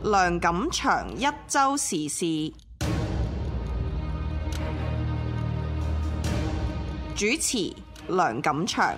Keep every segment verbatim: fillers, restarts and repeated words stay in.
梁錦祥一周時事，主持梁錦祥。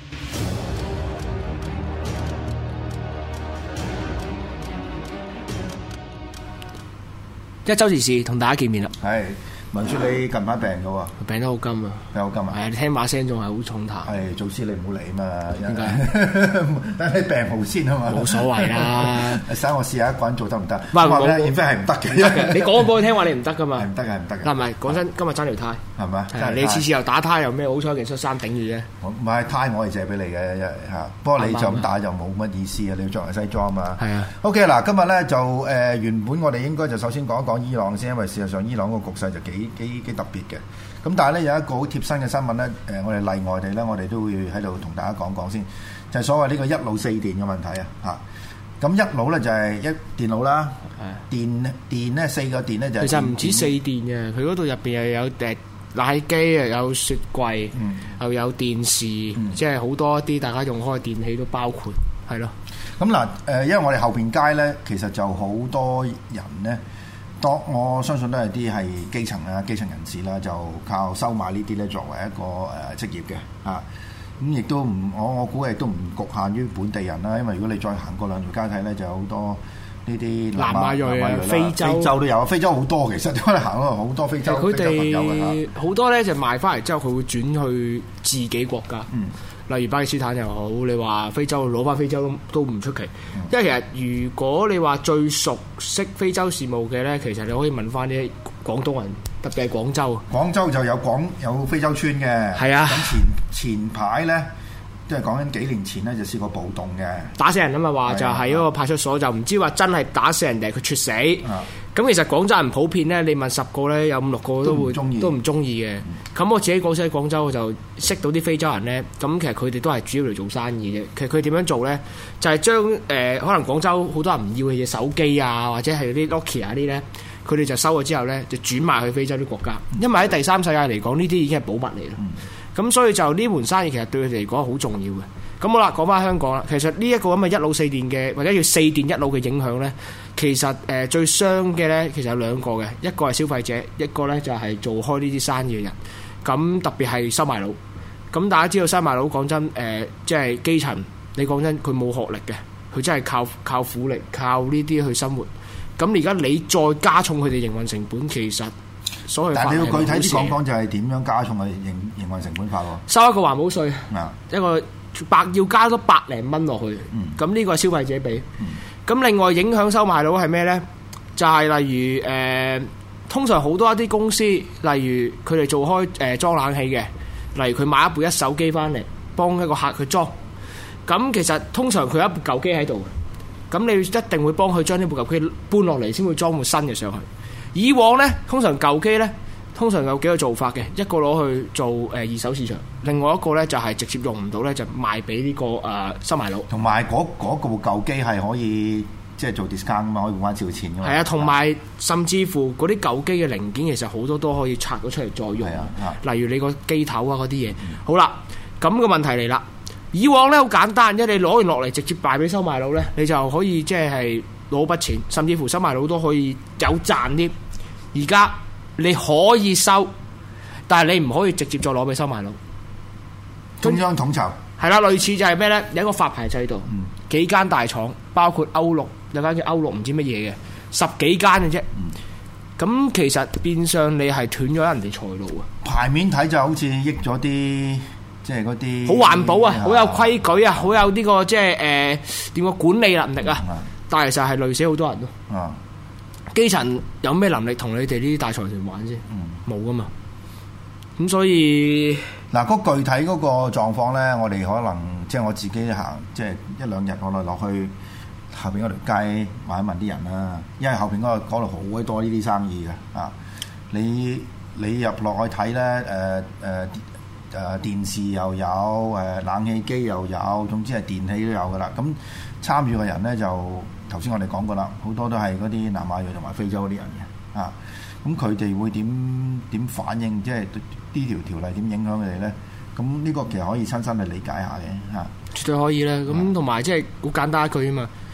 一周時事同大家見面啦。 係文書，你近排病嘅喎？ 病得好金啊！ 病好金啊！ 係啊，你聽把聲仲係好重痰。 係做師你唔好嚟啊嘛！ 點解？ 等你病好先啊嘛！ 冇所謂啦。 使我試下一個人做得唔得？ 唔係話咧，驗飛係唔得嘅。 你講俾我聽話，你唔得噶嘛？ 係唔得嘅，係唔得嘅。 嗱，唔係講真，今日爭條呔係咪？ 係啊，你次次又打呔又咩？好彩件恤衫頂住啫。 唔係呔，我係借俾你嘅嚇。不過你就咁打就冇乜意思啊！你要着埋西裝嘛。 係啊。 OK 嗱，今日咧就誒原本我哋應該就首先講一講伊朗先，因為事實上伊朗個局勢就幾幾幾特別嘅。咁但係咧有一個好貼身嘅新聞咧，誒我哋例外地咧，我哋都會喺度同大家講講先，就係所謂呢個一腦四電嘅問題啊嚇。咁一腦咧就係一電腦啦，電電咧四個電咧就係其實唔止四電嘅，佢嗰度入邊又有誒奶機啊，有雪櫃， 嗯、 又有電視，嗯、即係好多一啲大家用開嘅電器都包括，係咯。 咁嗱誒，因為我哋後邊街咧，其實就好多人咧。多我相信都係啲係基層啦、基層人士啦，就靠收買呢啲咧作為一個誒、呃、職業嘅啊。咁亦都唔，我我估亦都唔局限於本地人啦。因為如果你再行過兩條街睇咧，就有好多呢啲南亞裔啊、非洲、 非洲都有，非洲好多其實，因為行嗰度好多非洲。 佢哋好多咧就賣翻嚟之後，佢會轉去自己國家。嗯。例如巴基斯坦又好，你話非洲攞翻非洲都都唔出奇，嗯、因為其實如果你話最熟悉非洲事務嘅咧，其實你可以問翻啲廣東人，特別係廣州。廣州就有廣有非洲村嘅，係啊。咁前前排咧，即係講緊幾年前咧，就試過暴動嘅， 打死人啊嘛，話就係嗰個派出所，就唔知話真係打死人定係佢猝死。啊咁其實廣州人普遍咧，你問十個咧，有五六個都會都唔中意嘅。咁、嗯、我自己嗰時喺廣州就識到啲非洲人咧，咁其實佢哋都係主要嚟做生意嘅。其實佢點樣做咧，就係將誒可能廣州好多人唔要嘅嘢，手機啊或者係啲 Nokia 啲咧，佢哋就收咗之後咧，就轉賣去非洲啲國家。因為喺第三世界嚟講，呢啲已經係寶物嚟啦。咁、嗯、所以就呢門生意其實對佢哋嚟講好重要嘅。咁好啦，講翻香港啦。其實呢一個咁嘅一腦四電嘅，或者叫四電一腦嘅影響咧，其實誒、呃、最傷嘅咧，其實有兩個嘅，一個係消費者，一個咧就係、是、做開呢啲生意嘅人。咁特別係收買佬。咁大家知道收買佬講真誒、呃，即係基層，你講真佢冇學歷嘅，佢真係靠靠苦力，靠呢啲去生活。咁而家你再加重佢哋營運成本，其實所謂，但係你要具體啲講講，就係點樣加重佢營營運成本法喎？收一個環保稅，啊、一個。百要加多百零蚊落去，咁呢、嗯、個係消費者俾。咁、嗯、另外影響收買佬係咩呢？就係、是、例如誒、呃，通常好多一啲公司，例如佢哋做開誒、呃、裝冷氣嘅，例如佢買一部一手機翻嚟幫一個客去裝。咁其實通常佢有一部舊機喺度，咁你一定會幫佢將呢部舊機搬落嚟，先會裝部新嘅上去。以往呢，通常舊機呢。通常有幾個做法嘅，一個攞去做誒、呃、二手市場，另外一個咧就係、是、直接用唔到咧，就賣俾呢、這個誒收買佬。同埋嗰嗰部舊機係可以即係做 discount 噶嘛，可以換翻少錢噶嘛。係啊，同埋甚至乎嗰啲舊機嘅零件其實好多都可以拆咗出嚟再用。係啊，例如你個機頭啊嗰啲嘢。嗯、好啦，咁、那個問題嚟啦。以往咧好簡單，即係你攞完落嚟直接賣俾收買佬咧，你就可以即係攞筆錢，甚至乎收買佬都可以有賺啲。而家你可以收，但係你唔可以直接再攞俾收買佬。 中央統籌係啦，類似就係咩呢？有一個發牌制度，嗯、幾間大廠，包括歐陸，有間叫歐陸唔知乜嘢嘅，十幾間嘅啫。咁、嗯、其實變相你係斷咗人哋財路啊！ 牌面睇就好似益咗啲，即係嗰啲好環保啊，好有規矩啊，好有呢、這個即係誒點個管理能力啊。嗯、但係其實係累死好多人咯。嗯基層有咩能力同你哋呢啲大財團玩啫？冇噶、嗯、嘛。咁所以嗱，嗰、那個、具體嗰個狀況咧，我哋可能即係我自己行，即係一兩日我哋落去後邊嗰條街問一問啲人啦。因為後邊嗰度好鬼多呢啲生意嘅啊。你你入落去睇咧，誒誒誒電視又有，誒、呃、冷氣機又有，總之係電器都有噶啦。咁參與嘅人咧就頭先我哋講過啦，好多都係嗰啲南亞裔同埋非洲嗰啲人嘅啊。咁佢哋會點點反應？即係呢條條例點影響佢哋咧？咁呢個其實可以親身去理解下嘅嚇。 絕對可以啦。咁同埋即係好簡單一句啊嘛。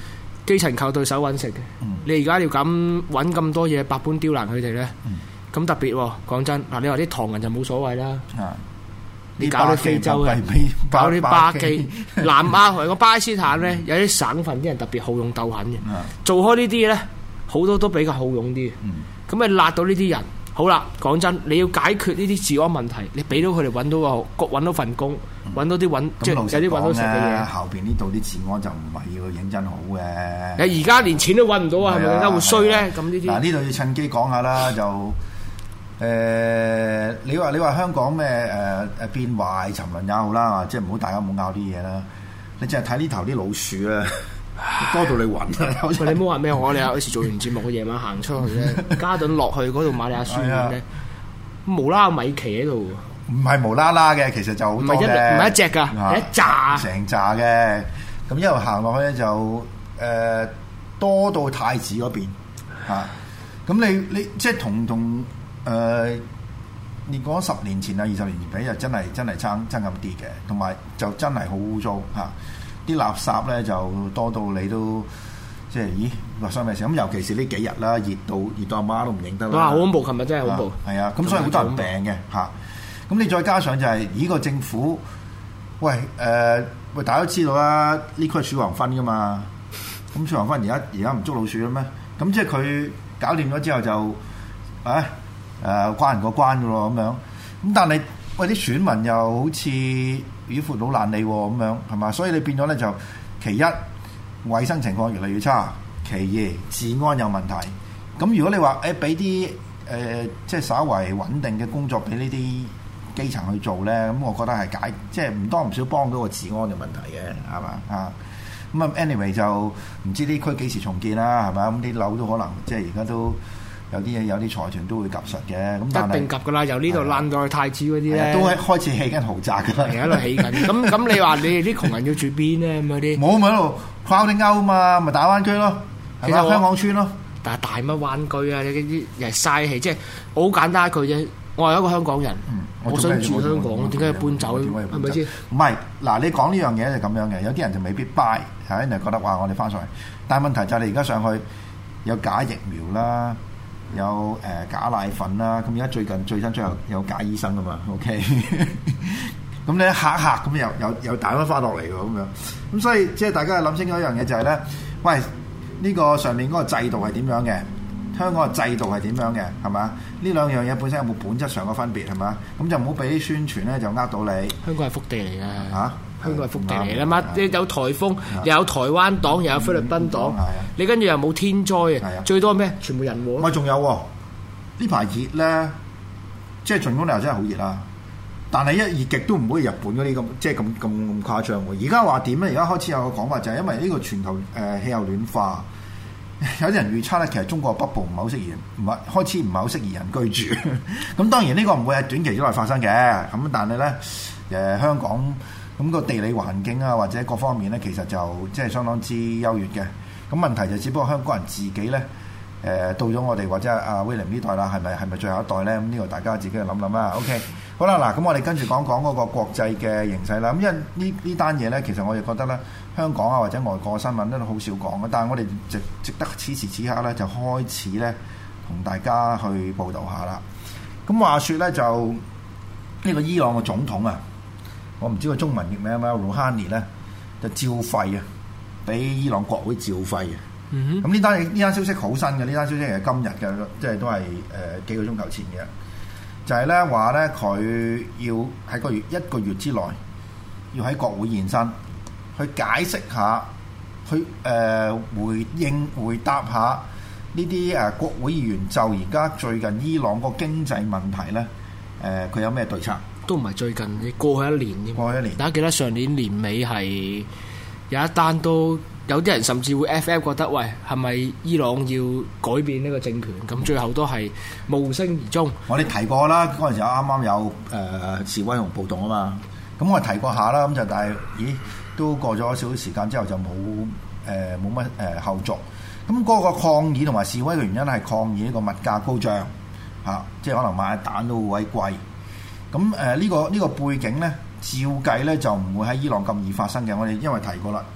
基層靠對手揾食嘅。嗯、你而家要咁揾咁多嘢百般刁難佢哋咧，咁、嗯、特別喎。講真，嗱你話啲唐人就冇所謂啦。啊、你搞啲非洲嘅，搞啲巴基、南亞同個巴基斯坦咧，有啲省份啲人特別好勇鬥狠嘅。嗯、做開呢啲咧，好多都比較好勇啲。咁咪辣到呢啲人。好啦，講真，你要解決呢啲治安問題，你俾到佢哋揾到個揾到份工，揾、嗯、到啲揾即係有啲揾到食嘅嘢。後邊呢度啲治安就唔係要認真好嘅。你而家連錢都揾唔到啊，係咪更加會衰咧？咁呢啲嗱呢度要趁機講下啦，就誒、呃、你話你話香港咩誒誒變壞沉淪也好啦，即係唔好大家唔好拗啲嘢啦。你淨係睇呢頭啲老鼠啊！多到你暈啊！你唔好話咩？我哋有時做完節目，嘅夜晚行出去咧，加頓落去嗰度瑪利亞書院咧，無啦啦米奇喺度。唔係無啦啦嘅，其實就好多嘅。唔係一唔係一隻㗎，係一紮成紮嘅。咁一路行落去咧就誒、呃、多到太子嗰邊嚇。咁、啊、你你即係同同誒，你講十年前啊、二十年前比就真係真係爭爭咁啲嘅，同埋就真係好污糟嚇。啲垃圾咧就多到你都即係，咦發生咩事？咁尤其是呢幾日啦，熱到熱到阿媽都唔認得啦。哇！好恐怖，琴日真係恐怖。係啊，咁所以好多人病嘅嚇。咁你再加上就係依個政府，喂誒喂、呃，大家都知道啦，呢區係鼠王芬噶嘛。咁鼠王芬而家而家唔捉老鼠啦咩？咁即係佢搞掂咗之後就啊誒、呃、關人過關噶咯咁樣。咁但係喂啲選民又好似魚闊佬懶理喎咁樣係嘛？所以你變咗咧就其一衞生情況越嚟越差，其二治安有問題。咁如果你話誒俾啲誒即係稍為穩定嘅工作俾呢啲基層去做咧，咁我覺得係解即係唔多唔少幫到個治安嘅問題嘅係嘛啊？咁啊 anyway 就唔知呢區幾時重建啦係嘛？咁啲樓都可能即係而家都。有啲嘢有啲財團都會及實嘅，咁但係一定及㗎啦。由呢度爛到去太子嗰啲咧，都係開始起緊豪宅㗎啦，而家喺度起緊。咁咁你話你哋啲窮人要住邊咧？咁嗰啲冇咪喺度跨定歐嘛，咪大灣區咯，其實香港村咯。但係大乜灣區啊？你啲又係嘥氣，即係好簡單一句啫。我係一個香港人，嗯、我，我想住香港，點解要搬走？係咪先？唔係嗱，你講呢樣嘢就咁樣嘅，有啲人就未必 buy，係人覺得話我哋翻上去，但係問題就係你而家上去有假疫苗啦。有誒、呃、假奶粉啦，咁而家最近最新最後有假醫生噶嘛 ，OK，咁你一嚇一嚇咁又又又彈翻翻落嚟喎，咁樣，咁所以即係大家諗清楚一樣嘢就係、是、咧，喂，呢、這個上面嗰個制度係點樣嘅？香港嘅制度係點樣嘅？係嘛？呢兩樣嘢本身有冇本質上嘅分別係嘛？咁就唔好俾啲宣傳咧就呃到你。香港係福地嚟㗎。嚇！香港係福地嚟啦嘛，你有颱風，又有台灣黨，又有菲律賓黨，你跟住又冇天災嘅，最多咩？全部人禍。咪仲有喎？呢排熱咧，即係盡管你話真係好熱啦，但係一熱極都唔會日本嗰啲咁，即係咁咁咁誇張喎。而家話點咧？而家開始有個講法就係因為呢個全球誒氣候暖化，有啲人預測咧，其實中國北部唔係好適宜，唔係開始唔係好適宜人居住。咁當然呢個唔會係短期之內發生嘅，咁但係咧誒香港。咁個地理環境啊，或者各方面咧，其實就即係相當之優越嘅。咁問題就只不過香港人自己咧，誒、呃、到咗我哋或者阿威廉呢代啦，係咪係咪最後一代咧？咁呢個大家自己去諗諗啦。OK，好啦，嗱，咁我哋跟住講講嗰個國際嘅形勢啦。咁因為呢呢單嘢咧，其實我哋覺得咧，香港啊或者外國嘅新聞咧都好少講嘅。但係我哋值值得此時此刻咧，就開始咧同大家去報導下啦。咁話說咧，就呢、呢個伊朗嘅總統啊。我唔知個中文譯名咩 Rouhani 咧就照肺啊，俾伊朗國會照肺嘅。咁呢單呢單消息好新嘅，呢單消息係今日嘅，即係都係誒、呃、幾個鐘頭前嘅。就係咧話咧，佢要喺個月一個月之內，要喺國會現身，去解釋下，去誒、呃、回應回答下呢啲誒國會議員就而家最近伊朗個經濟問題咧，誒、呃、佢有咩對策？都唔係最近，你過去一年添。過去一年，大家記得上年年尾係有一單，都有啲人甚至會 F F 覺得，喂，係咪伊朗要改變呢個政權？咁最後都係無聲而終。我哋提過啦，嗰陣時啱啱有誒、呃、示威同暴動啊嘛。咁我哋提過下啦，咁就但係，咦，都過咗少少時間之後就冇誒冇乜誒後續。咁嗰個抗議同埋示威嘅原因係抗議呢個物價高漲嚇、啊，即係可能買蛋都好鬼貴。咁誒呢個呢、呢個背景咧，照計咧就唔會喺伊朗咁易發生嘅。我哋因為提過啦，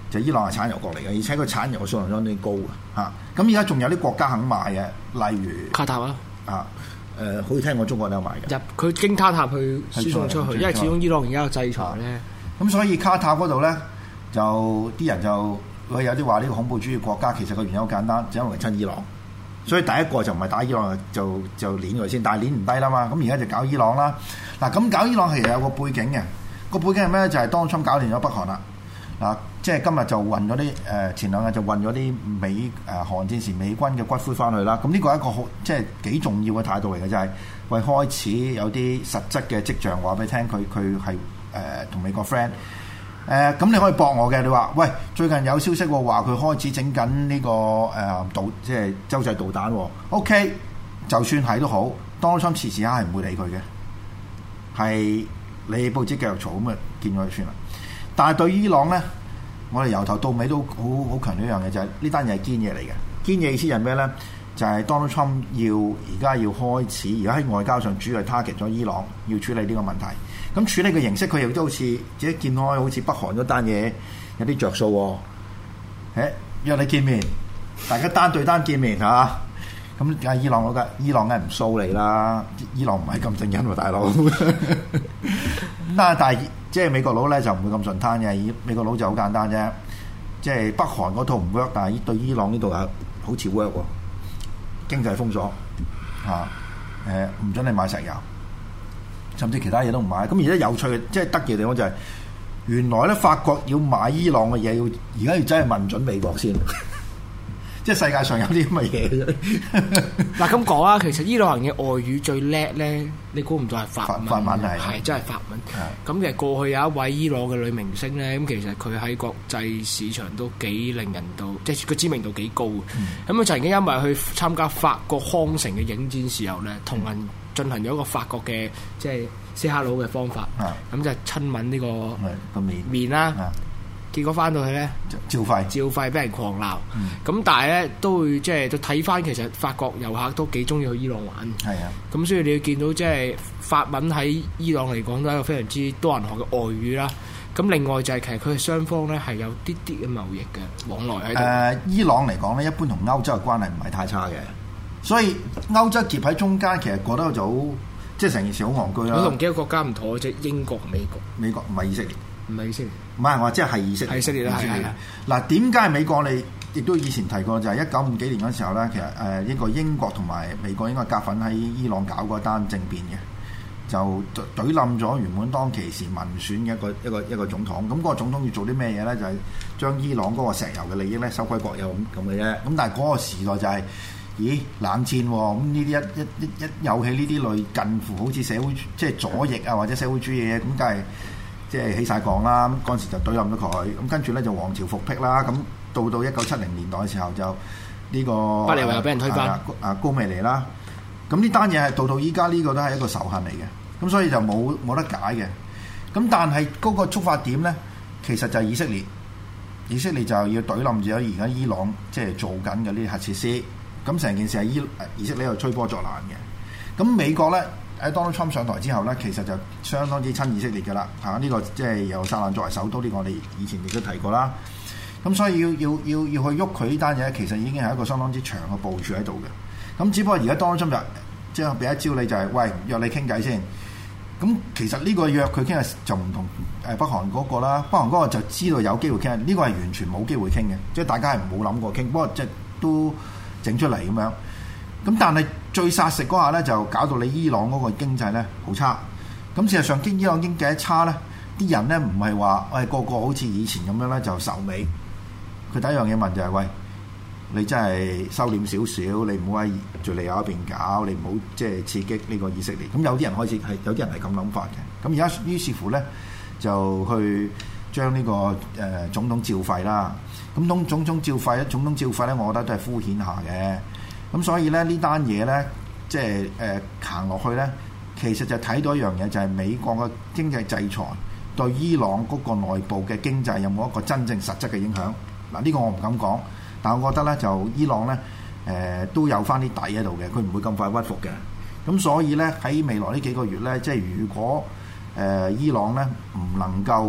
就伊朗係產油國嚟嘅，而且佢產油嘅數量相當高嘅嚇。咁而家仲有啲國家肯買嘅，例如卡塔啊， 啊誒、呃，好似聽過中國都有買嘅。 入佢經卡塔去輸送出去，因為始終伊朗而家有制裁咧。 咁所以卡塔嗰度咧，就啲人就佢有啲話呢個恐怖主義國家，其實個原因好簡單，就因為親伊朗。所以第一個就唔係打伊朗，就就攆佢先，但係攆唔低啦嘛。咁而家就搞伊朗啦。嗱，咁搞伊朗其實有個背景嘅，個背景係咩咧？就係當初搞亂咗北韓啦。嗱，即係今日就運咗啲誒，前兩日就運咗啲美誒韓戰時美軍嘅骨灰翻去啦。咁呢個係一個好即係幾重要嘅態度嚟嘅，就係、是、為開始有啲實質嘅跡象話俾你聽，佢佢係誒同美國 friend。誒、呃、咁你可以駁我嘅，你話喂，最近有消息喎，話佢開始整緊呢個誒、呃、導即係洲際導彈喎。OK，就算係都好，Donald Trump遲遲下係唔會理佢嘅，係你報紙繼續嘈咁啊，見咗就算啦。但係對伊朗咧，我哋由頭到尾都好好強調一樣嘢，就係呢單嘢係堅嘢嚟嘅。堅嘢意思係咩咧？就係、是、Donald Trump 要而家要開始，而家喺外交上主要係 target 咗伊朗，要處理呢個問題。咁處理嘅形式，佢亦都好似自己見開，好似北韓嗰單嘢有啲着數喎。誒，約你見面，大家單對單見面嚇。咁啊，伊朗嗰個伊朗梗係唔騷你啦，伊朗唔係咁正人喎，大佬。咁但係但係即係美國佬咧就唔會咁順攤嘅，美國佬就好簡單啫。即係北韓嗰套唔 work，但係對伊朗呢度啊好似 work 喎。經濟封鎖嚇，誒唔准你買石油。甚至其他嘢都唔買，咁而家有趣嘅，即係得意嘅地方就係、是，原來咧法國要買伊朗嘅嘢，要而家要真係問準美國先，即係世界上有啲咁嘅嘢。 嗱咁講啊，其實伊朗人嘅外語最叻咧，你估唔到係法文， 法文係係真係法文。咁其實過去有一位伊朗嘅女明星咧，咁其實佢喺國際市場都幾令人到，即係佢知名度幾高。咁佢、嗯、曾經因為去參加法國康城嘅影展時候咧，同人進行咗一個法國嘅即係 say hello 嘅方法，咁、啊、就親吻呢個面面啦。啊、結果翻到去咧， 照肺， 照肺俾人狂鬧。咁、嗯、但係咧都會即係都睇翻，其實法國遊客都幾中意去伊朗玩。係啊，咁所以你要見到即係法文喺伊朗嚟講都係一個非常之多人學嘅外語啦。咁另外就係其實佢哋雙方咧係有啲啲嘅貿易嘅往來喺度。誒、呃， 伊朗嚟講咧，一般同歐洲嘅關係唔係太差嘅。所以歐洲夾喺中間，其實覺得就好，即係成件事好戇居啦。 我同幾個國家唔妥，即係英國、美國。美國唔係以色列， 唔係以色列， 唔係我即係係以色列。係以色列啦，係啦。嗱，點解美國你亦都以前提過，就係一九五幾年嗰時候咧，其實誒呢個英國同埋美國應該夾份喺伊朗搞嗰單政變嘅，就懟冧咗原本當其時民選嘅一個一個一個總統。咁、那、嗰個總統要做啲咩嘢咧？就係、是、將伊朗嗰個石油嘅利益咧收歸國有咁咁嘅啫。咁但係嗰個時代就係、是。咦，冷戰喎、哦，咁呢啲一一一一有起呢啲類近乎好似社會即係左翼啊或者社會主義嘅，咁梗係即係起晒槓啦。咁嗰陣時就懟冧咗佢，咁跟住咧就王朝復辟啦。咁到到一九七零年代嘅時候就呢、呢個不利又俾人推翻啊，啊高美尼啦。咁呢單嘢係到到依家呢個都係一個仇恨嚟嘅，咁所以就冇冇得解嘅。咁但係嗰個觸發點咧，其實就係以色列，以色列就要懟冧住而家伊朗即係做緊嘅呢啲核設施。咁成件事係伊以色列喺度吹波助瀾嘅。咁美國咧喺 Donald Trump 上台之後咧，其實就相當之親以色列嘅啦。嚇、啊，呢、這個即係由撒冷作為首都，呢、這個我哋以前亦都提過啦。咁所以要要要要去喐佢呢單嘢，其實已經係一個相當之長嘅部署喺度嘅。咁只不過而家 Donald Trump 就即係俾一招你，就係、是、喂約你傾偈先。咁其實呢個約佢傾就唔同誒北韓嗰個啦。北韓嗰個就知道有機會傾，呢、這個係完全冇機會傾嘅，即係大家係冇諗過傾。不過即係都整出嚟咁樣，咁但係最殺食嗰下咧，就搞到你伊朗嗰個經濟咧好差。咁事實上，經伊朗經濟一差咧，啲人咧唔係話誒個個好似以前咁樣咧就愁尾。佢第一樣嘢問就係、是：喂，你真係收斂少少，你唔好喺敍利亞嗰邊搞，你唔好即係刺激呢個以色列。咁有啲人開始係有啲人係咁諗法嘅。咁而家於是乎咧，就去將呢、這個誒、呃、總統照肺啦。咁總總統照肺咧，總統照肺咧，我覺得都係敷衍下嘅。咁所以咧呢單嘢咧，即係誒行落去咧，其實就睇到一樣嘢，就係、是、美國嘅經濟制裁對伊朗嗰個內部嘅經濟有冇一個真正實質嘅影響？嗱，呢個我唔敢講，但係我覺得咧就伊朗咧誒、呃、都有翻啲底喺度嘅，佢唔會咁快屈服嘅。咁所以咧喺未來呢幾個月咧，即係如果誒、呃、伊朗咧唔能夠誒、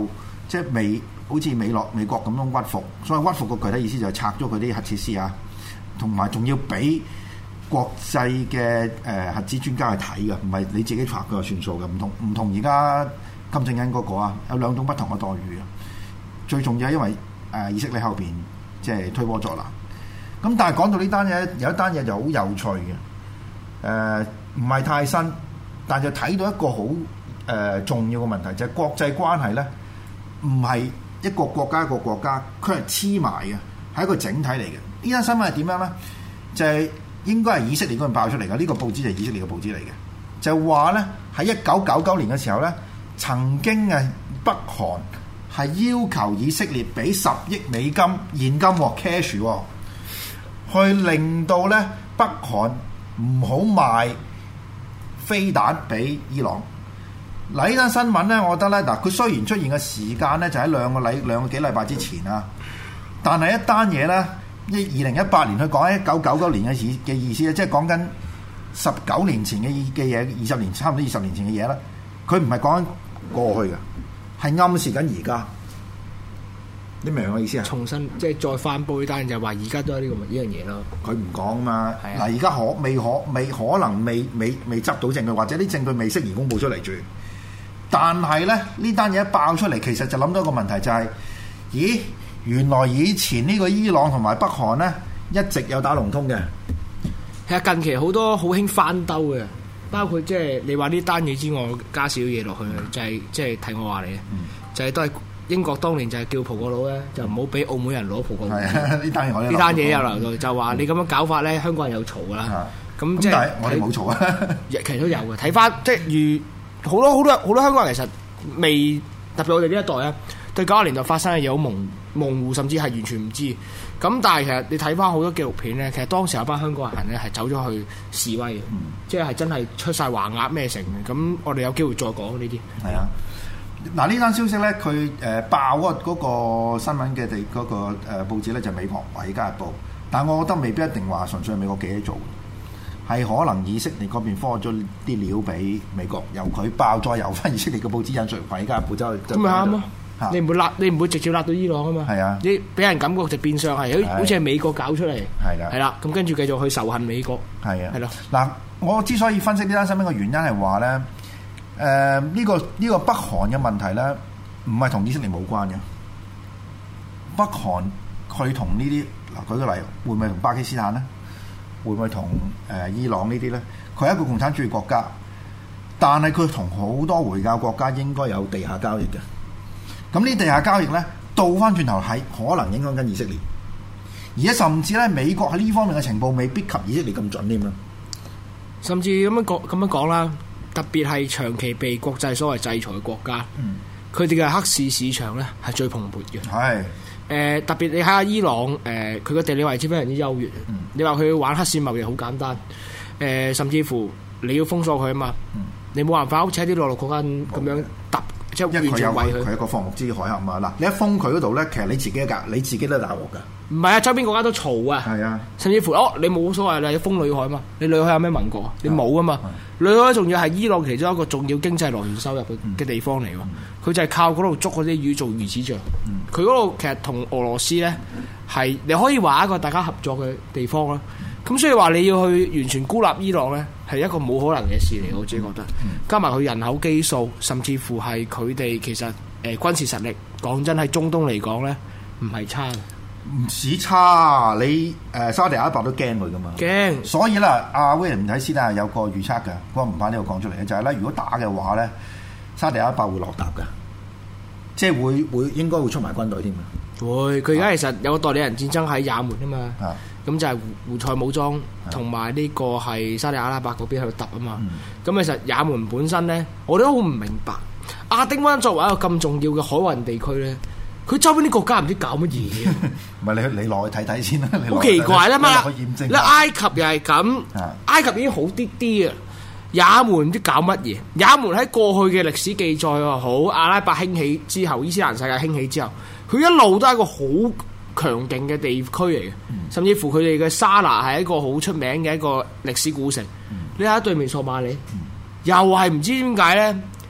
即係美好似美落美國咁樣屈服，所以屈服個具體意思就係拆咗佢啲核設施啊，同埋仲要俾國際嘅誒、呃、核子專家去睇嘅，唔係你自己拆佢就算數嘅，唔同唔同而家金正恩嗰個啊，有兩種不同嘅待遇啊。最重要係因為誒、呃、以色列後邊即係推波助瀾。咁但係講到呢單嘢，有一單嘢就好有趣嘅，誒唔係太新，但就睇到一個好誒、呃、重要嘅問題，就係、是、國際關係咧，唔係一個國家一個國家，佢係黐埋嘅，係一個整體嚟嘅。呢單新聞係點樣咧？就係、是、應該係以色列嗰邊爆出嚟嘅，呢、這個報紙就係以色列嘅報紙嚟嘅，就話咧喺一九九九年嘅時候咧，曾經嘅北韓係要求以色列俾十億美金現金喎 cash 喎。去令到咧北韓唔好賣飛彈俾伊朗。嗱，呢單新聞咧，我覺得咧，嗱，佢雖然出現嘅時間咧就喺兩個禮兩個幾禮拜之前啊，但係一單嘢咧，一二零一八年佢講一九九九年嘅意嘅意思咧，即係講緊十九年前嘅嘅嘢，二十年差唔多二十年前嘅嘢啦。佢唔係講緊過去嘅，係暗示緊而家。你明我意思啊？ 重新即係再翻煲呢單，就話而家都係呢個呢樣嘢咯。 佢唔講啊嘛。嗱，而家可未可未可能未未未執到證據，或者啲證據未適宜公佈出嚟住。但係咧，呢單嘢一爆出嚟，其實就諗到一個問題，就係、是：咦，原來以前呢個伊朗同埋北韓咧一直有打龍通嘅。 其實近期好多好興翻兜嘅，包括即係你話呢單嘢之外，加少嘢落去，就係即係睇我話你嘅，就係、是、都係。英國當年就係叫葡國佬咧，就唔好俾澳門人攞葡國佬。 呢單嘢呢單嘢又留到，就話你咁樣搞法咧，香港人有嘈噶啦。咁即係我哋冇嘈啊。 其實都有嘅。睇翻即係如好多好多好多香港人其實未特別我哋呢一代啊，對九十年代發生嘅嘢好模模糊，甚至係完全唔知。咁但係其實你睇翻好多紀錄片咧，其實當時有班香港人咧係走咗去示威嘅，嗯、即係真係出晒橫額咩成嘅。咁我哋有機會再講呢啲。係啊。 嗱，呢單消息咧，佢誒、呃、爆嗰嗰個新聞嘅地嗰個誒報紙咧就係美國《華爾街日報》，但係我覺得未必一定話純粹係美國記者做，係可能以色列嗰邊放咗啲料俾美國，由佢爆再由翻以色列嘅報紙引述《華爾街日報》就咁咪啱咯。你唔會辣，你唔會直接辣到伊朗啊嘛。係啊，你俾人感覺就變相係好似係美國搞出嚟。係啦，係啦，咁跟住繼續去仇恨美國。係啊，係咯。嗱，我之所以分析呢單新聞嘅原因係話咧。誒呢、呃這個呢、這個北韓嘅問題咧，唔係同以色列冇關嘅。北韓佢同呢啲嗱，舉個例，會唔會同巴基斯坦咧？會唔會同誒、呃、伊朗呢啲咧？佢係一個共產主義國家，但係佢同好多回教國家應該有地下交易嘅。咁呢地下交易咧，倒翻轉頭係可能影響緊以色列，而家甚至咧美國喺呢方面嘅情報未必及以色列咁準添啦。 甚至咁樣講咁樣講啦。特別係長期被國際所謂制裁嘅國家，佢哋嘅黑市市場咧係最蓬勃嘅。係誒、呃，特別你睇下伊朗誒，佢、呃、嘅地理位置非常之優越。嗯、你話佢玩黑市貿易好簡單，誒、呃，甚至乎你要封鎖佢啊嘛，嗯、你冇辦法好似喺啲內陸國家咁樣揼，即係完全圍佢。佢一個放牧之海峽嘛，嗱，你一封佢嗰度咧，其實你自己一格，你自己都大鑊㗎。唔係啊，周邊國家都嘈啊。係啊，甚至乎哦，你冇所謂啦，你封裏海嘛，你裏海有咩盟國？你冇啊嘛。裏海仲要係伊朗其中一個重要經濟來源收入嘅地方嚟喎，佢、嗯、就係靠嗰度捉嗰啲魚做魚子醬。佢嗰度其實同俄羅斯咧係你可以話一個大家合作嘅地方啦。咁所以話你要去完全孤立伊朗咧，係一個冇可能嘅事嚟，我自己覺得。加埋佢人口基數，甚至乎係佢哋其實誒、呃、軍事實力，講真喺中東嚟講咧，唔係差嘅。 唔止差，你誒、呃、沙地阿拉伯都驚佢噶嘛？驚怕，所以啦，阿威廉喺斯丹有個預測嘅，我唔怕呢度講出嚟嘅，就係、是、咧，如果打嘅話咧，沙地阿拉伯會落搭嘅，即係會會應該會出埋軍隊添啊！ 會，佢而家其實有個代理人戰爭喺也門啊嘛，咁、啊、就係胡塞武裝同埋呢個係沙地阿拉伯嗰邊喺度揼啊嘛，咁、嗯、其實也門本身咧，我都好唔明白，亞丁灣作為一個咁重要嘅海運地區咧。佢周邊啲國家唔知搞乜嘢， 唔係你你落去睇睇先啦。 好奇怪啦嘛！ 你， 你埃及又係咁，的埃及已經好啲啲啊。也門唔知搞乜嘢。也門喺過去嘅歷史記載又好，阿拉伯興起之後，伊斯蘭世界興起之後，佢一路都係一個好強勁嘅地區嚟嘅，嗯、甚至乎佢哋嘅沙拿係一個好出名嘅一個歷史古城。嗯、你睇下對面索馬里，嗯、又係唔知點解咧？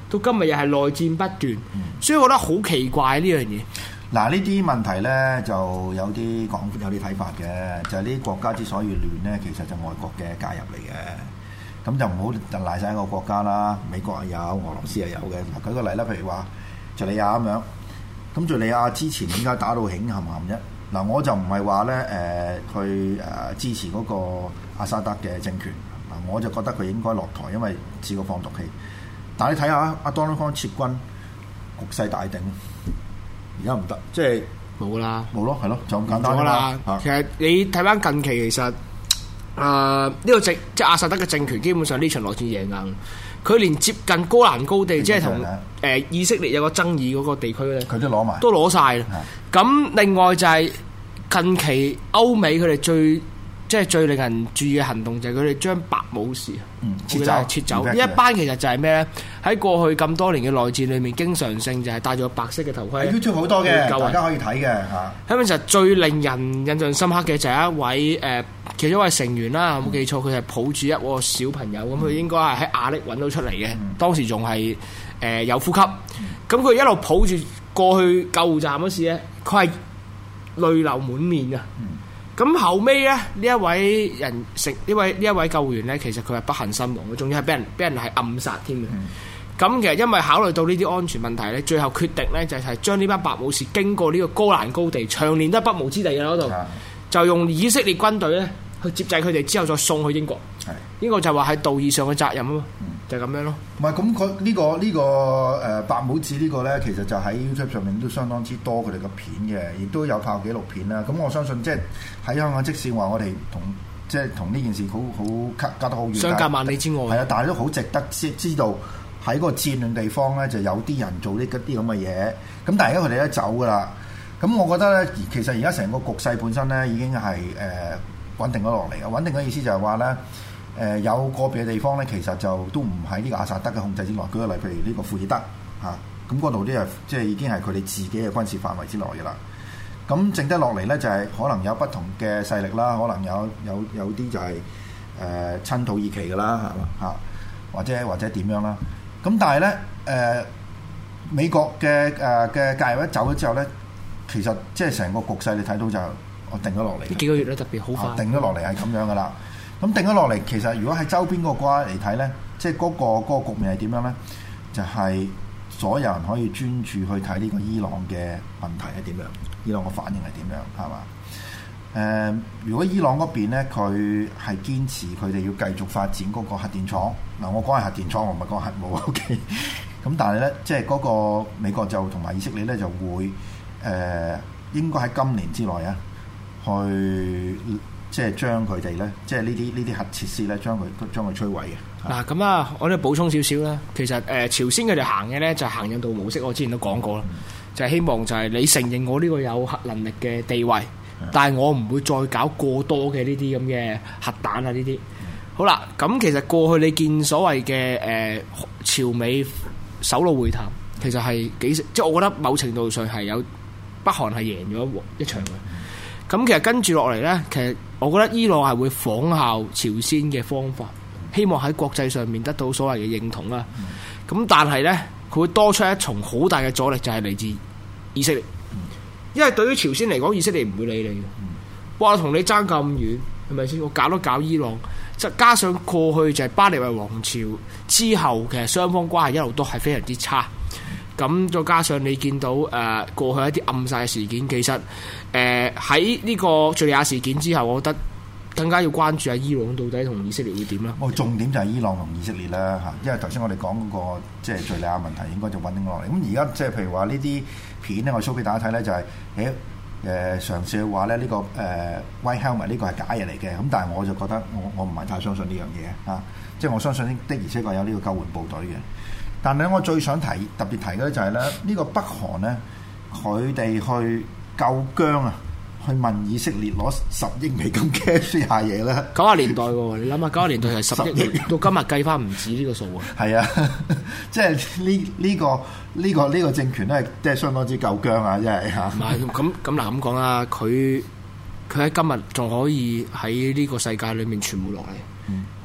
到今日又係內戰不斷，嗯、所以我覺得好奇怪呢樣嘢。 嗱，呢啲問題咧就有啲講有啲睇法嘅，就係呢啲國家之所以亂咧，其實就外國嘅介入嚟嘅。咁就唔好賴晒一個國家啦，美國又有，俄羅斯又有嘅。嗱，舉個例啦，譬如話敍利亞咁樣，咁敍利亞之前點解打到興冚冚啫？嗱，我就唔係話咧誒去誒支持嗰個阿薩德嘅政權，嗱，我就覺得佢應該落台，因為試過放毒氣。但係你睇下阿 Donald Trump 撤軍，局勢大定。而家唔得，即係冇啦， 冇咯，係咯，就咁簡單啦。 其實你睇翻近期，其實誒呢、呃這個政即係阿薩德嘅政權，基本上呢場內戰贏硬。佢連接近戈蘭高地，即係同誒以色列有個爭議嗰個地區咧，佢都攞埋，都攞晒啦。咁另外就係近期歐美佢哋最即係最令人注意嘅行動，就係佢哋將白武士嗯撤走，撤走呢一班其實就係咩咧？喺過去咁多年嘅內戰裏面，經常性就係戴咗白色嘅頭盔。YouTube 好多嘅，大家可以睇嘅嚇。喺邊就最令人印象深刻嘅就係一位誒、呃，其中一位成員啦，冇、嗯、記錯，佢係抱住一個小朋友，咁佢、嗯、應該係喺亞力揾到出嚟嘅，嗯、當時仲係誒有呼吸。咁佢、嗯、一路抱住過去救護站嗰時咧，佢係淚流滿面嘅。嗯咁後尾咧，呢一位人食呢位呢一位救護員咧，其實佢係不幸身亡嘅，仲要係俾人俾人係暗殺添嘅。咁、嗯、其實因為考慮到呢啲安全問題咧，最後決定咧就係將呢班白武士經過呢個戈蘭高地，長年都係不毛之地嘅嗰度，嗯、就用以色列軍隊咧去接濟佢哋，之後再送去英國。係呢個就話係道義上嘅責任啊嘛。嗯就係咁樣咯。唔係咁，佢呢個呢、呢個誒、呃、白帽子呢個咧，其實就喺 YouTube 上面都相當之多佢哋嘅片嘅，亦都有拍紀錄片啦。咁我相信即係喺香港，即使話我哋同即係同呢件事好好隔隔得好遠，相隔萬里之外。係啊，但係都好值得知知道喺個戰亂地方咧，就有啲人做呢啲咁嘅嘢。咁但係而家佢哋都走㗎啦。咁我覺得咧，其實而家成個局勢本身咧已經係誒、呃、穩定咗落嚟嘅。穩定嘅意思就係話咧。誒、呃、有個別嘅地方咧，其實就都唔喺呢個阿薩德嘅控制之內。舉個例，譬如呢個庫爾德嚇，咁嗰度啲係即係已經係佢哋自己嘅軍事範圍之內嘅啦。咁剩得落嚟咧，就係、是、可能有不同嘅勢力啦，可能有有有啲就係、是、誒、呃、親土耳其嘅啦，係嘛嚇，或者或者點樣啦。咁但係咧誒美國嘅誒嘅介入一走咗之後咧，其實即係成個局勢你睇到就我定咗落嚟。呢幾個月咧特別好快，定咗落嚟係咁樣噶啦。咁定咗落嚟，其實如果喺周邊嗰個國家嚟睇咧，即係嗰個嗰個局面係點樣咧？就係、是、所有人可以專注去睇呢個伊朗嘅問題係點樣，伊朗嘅反應係點樣，係嘛？誒、呃，如果伊朗嗰邊咧，佢係堅持佢哋要繼續發展嗰個核電廠，嗱，我講係核電廠，我唔係講核武 OK。咁但係咧，即係嗰個美國就同埋以色列咧就會誒、呃，應該喺今年之內啊，去。即係將佢哋咧，即係呢啲呢啲核設施咧，將佢將佢摧毀嘅。嗱咁啊，我哋補充少少啦。其實誒、呃，朝鮮佢哋行嘅咧就係、行印度模式，我之前都講過啦，嗯、就係希望就係你承認我呢個有核能力嘅地位，嗯、但係我唔會再搞過多嘅呢啲咁嘅核彈啊呢啲。嗯、好啦，咁其實過去你見所謂嘅誒、呃、朝美首腦會談，其實係幾即係我覺得某程度上係有北韓係贏咗一場嘅。咁、嗯、其實跟住落嚟咧，其實我覺得伊朗係會仿效朝鮮嘅方法，希望喺國際上面得到所謂嘅認同啦。咁、嗯、但係呢，佢會多出一重好大嘅阻力，就係嚟自以色列。嗯、因為對於朝鮮嚟講，以色列唔會理你嘅。嗯、哇，同你爭咁遠，係咪先？我搞都搞伊朗，就加上過去就係巴列維王朝之後，其實雙方關係一路都係非常之差。咁、嗯、再加上你見到誒、呃、過去一啲暗殺嘅事件，其實誒喺呢個敍利亞事件之後，我覺得更加要關注下伊朗到底同以色列會點啦。哦，重點就係伊朗同以色列啦嚇，因為頭先我哋講嗰個即係敍利亞問題，應該就穩定落嚟。咁而家即係譬如話呢啲片咧，我 show 俾大家睇咧，就係誒誒嘗試去話咧呢個誒 White Helmet 呢個係假嘢嚟嘅。咁但係我就覺得我我唔係太相信呢樣嘢嚇，即係我相信的而且確有呢個救援部隊嘅。但係我最想提特別提嘅咧就係咧呢個北韓咧，佢哋去救疆啊，去問以色列攞十億美金 cash 下嘢咧。九十年代喎，你諗下九十年代係十億，到今日計翻唔止呢個數啊。係啊，即係呢呢個呢、這個呢、這個政權咧，即係相當之救疆啊，真係嚇。唔係咁咁嗱咁講啊，佢佢喺今日仲可以喺呢個世界裏面存活落嚟。嗯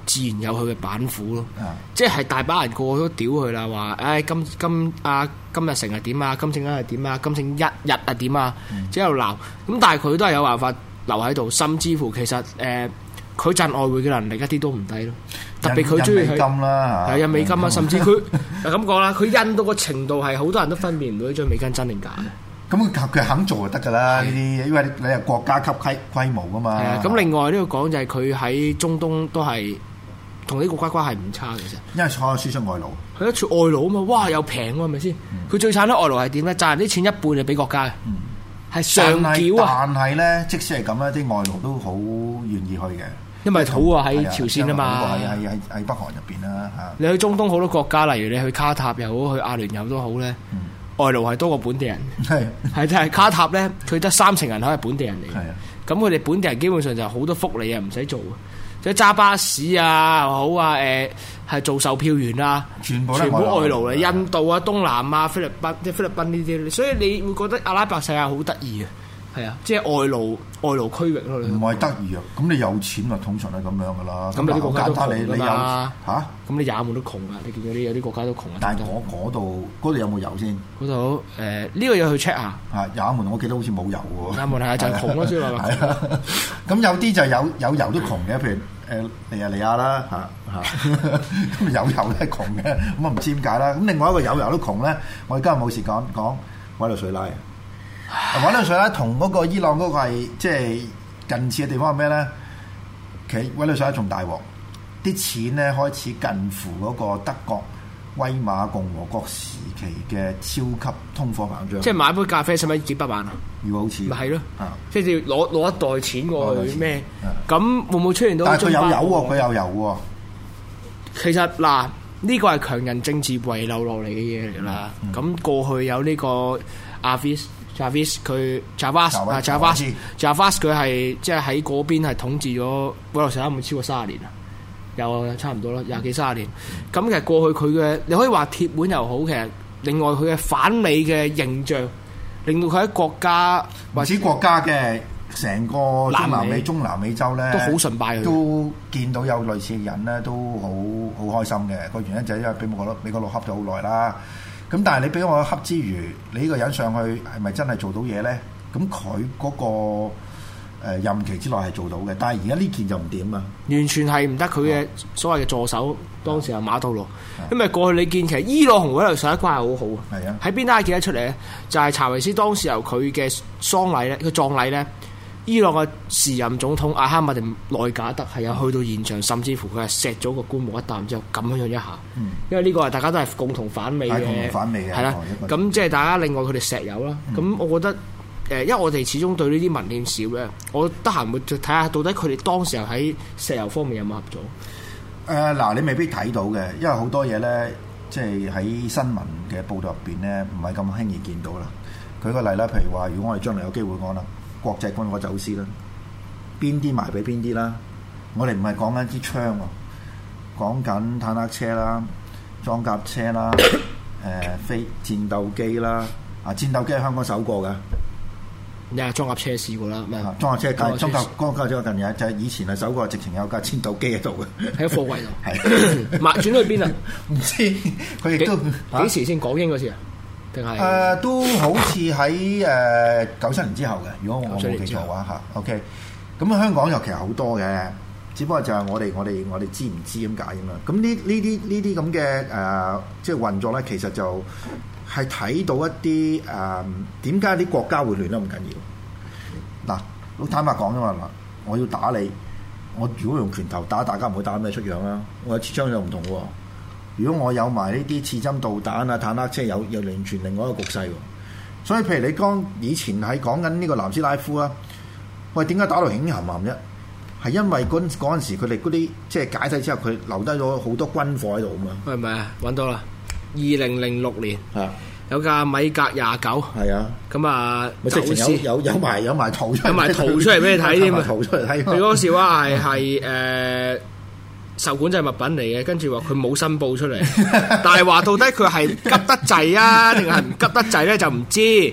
自然有佢嘅板斧咯。 啊、 即係大把人個個都屌佢啦，話誒、哎、金金啊金日成係點啊，金正恩係點啊，金正一日係點啊，即係喺度鬧。咁但係佢都係有辦法留喺度，甚至乎其實誒。呃佢賺外匯嘅能力一啲都唔低咯，特別佢中意佢金啦， 係印美金啊，甚至佢就咁講啦，佢印到個程度係好多人都分辨唔到呢張美金真定假嘅。 咁佢佢肯做就得㗎啦，呢啲因為你係國家級規規模㗎嘛。係啊， 咁另外呢個講就係佢喺中東都係同呢個國家關係唔差嘅啫。 因為所有輸出外勞， 佢一出外勞啊嘛，哇又平喎，係咪先？佢、嗯、最慘啲外勞係點咧？賺啲錢一半就俾國家嘅，係、嗯、上繳啊！ 但係咧，即使係咁咧，啲外勞都好願意去嘅。 因為土啊喺朝鮮啊嘛， 喺喺喺喺北韓入邊啦嚇。 你去中東好多國家，例如你去卡塔又好，去阿聯酋都好咧，嗯、外勞係多過本地人。係係即係卡塔咧，佢得三成人口係本地人嚟。係啊，咁佢哋本地人基本上就好多福利啊，唔使做啊，即係揸巴士啊又好啊，誒、呃、係做售票員啊，全部全部外勞嚟，印度啊、東南亞、菲律賓即係菲律賓呢啲，所以你會覺得阿拉伯世界好得意啊。係啊，即係外勞外勞區域咯。唔係得意啊，咁你有錢啊，通常係咁樣噶啦。咁有啲國家都窮㗎嘛。嚇？咁你也門都窮啊！你見到啲有啲國家都窮啊。但係我嗰度嗰度有冇油先？嗰度誒呢個要去 check 下。係也門，我記得好似冇油喎。也門係就係窮咯，所以話窮。咁有啲就有有油都窮嘅，譬如誒尼日利亞啦嚇嚇，咁有油都係窮嘅，咁啊唔知點解啦。咁另外一個有油都窮咧，我哋今日冇時講講委內瑞拉。委內瑞拉同嗰個伊朗嗰個係即係近似嘅地方係咩咧？其實委內瑞拉仲大鑊，啲錢咧開始近乎嗰個德國威瑪共和國時期嘅超級通貨膨脹。即係買杯咖啡使唔使幾百萬啊？如果好似咪係咯，即係要攞攞一袋錢過去咩？咁會唔會出現到？但係佢有油喎，佢有油喎。其實嗱，呢個係強人政治遺留落嚟嘅嘢嚟啦。咁、嗯、過去有呢個阿菲斯。Javas 佢 Javas 啊 Javas Javas 佢係即係喺嗰邊係統治咗委內瑞拉有冇超過三十年啊？有啊，差唔多啦，廿幾三十年。咁、嗯、其實過去佢嘅你可以話鐵腕又好，其實另外佢嘅反美嘅形象，令到佢喺國家或者國家嘅成個中南美、中南美洲咧都好崇拜佢，都見到有類似嘅人咧，都好好開心嘅。個原因就係因為俾美國美國佬恰咗好耐啦。咁但係你俾我恰之餘，你呢個人上去係咪真係做到嘢咧？咁佢嗰個誒任期之內係做到嘅，但係而家呢件就唔掂啊！完全係唔得，佢嘅所謂嘅助手當時係馬杜羅，因為過去你見其實伊朗同委內瑞拉關係好好啊。係啊，喺邊單見得出嚟咧？就係、是、查維斯當時由佢嘅喪禮咧，佢葬禮咧。伊朗嘅時任總統阿哈麥迪內賈德係有去到現場，甚至乎佢係錫咗個棺木一啖之後咁樣樣一下，嗯、因為呢個係大家都係共同反美嘅，共同反美嘅係啦。咁即係大家另外佢哋石油啦。咁、嗯、我覺得誒，因為我哋始終對呢啲文獻少咧，我得閒會睇下到底佢哋當時候喺石油方面有冇合作。誒嗱、呃，你未必睇到嘅，因為好多嘢咧，即係喺新聞嘅報導入邊咧，唔係咁輕易見到啦。舉個例啦，譬如話，如果我哋將來有機會講啦。國際軍火走私啦，邊啲賣俾邊啲啦？我哋唔係講緊支槍喎，講緊坦克車啦、裝甲車啦、誒、呃、飛戰鬥機啦。啊，戰鬥機係香港首個㗎。你係裝甲車試過啦？咩？裝甲車近裝甲裝甲車近嘢就係以前係首個，直情有架戰鬥機喺度嘅，喺貨櫃度。係賣轉去邊啊？唔知佢亦都幾時先港英嗰時啊？誒、呃、都好似喺誒九七年之後嘅，如果我冇記錯嘅話嚇。OK，咁香港又其實好多嘅，只不過就係我哋我哋我哋知唔知咁解啫嘛。咁呢呢啲呢啲咁嘅誒，即係運作咧，其實就係睇到一啲誒點解啲國家會亂得咁緊要。嗱，好坦白講啫嘛，嗱，我要打你，我如果用拳頭打，大家唔會打咩出樣啦。我有支槍又唔同喎。如果我有埋呢啲刺針導彈啊、坦克車，有有完全另外一個局勢喎。所以譬如你講以前係講緊呢個南斯拉夫啊，喂，點解打到興冚冚啫？係因為嗰嗰陣時佢哋嗰啲即係解體之後，佢留低咗好多軍火喺度啊嘛。係咪啊？揾到啦！二零零六年啊，有架米格廿九係啊，咁啊走私有有埋有埋圖出有埋圖出嚟俾你睇添啊！圖出嚟睇，佢嗰時話係係誒。受管制物品嚟嘅，跟住話佢冇申報出嚟，但係話到底佢係急得滯啊，定係唔急得滯咧就唔知。係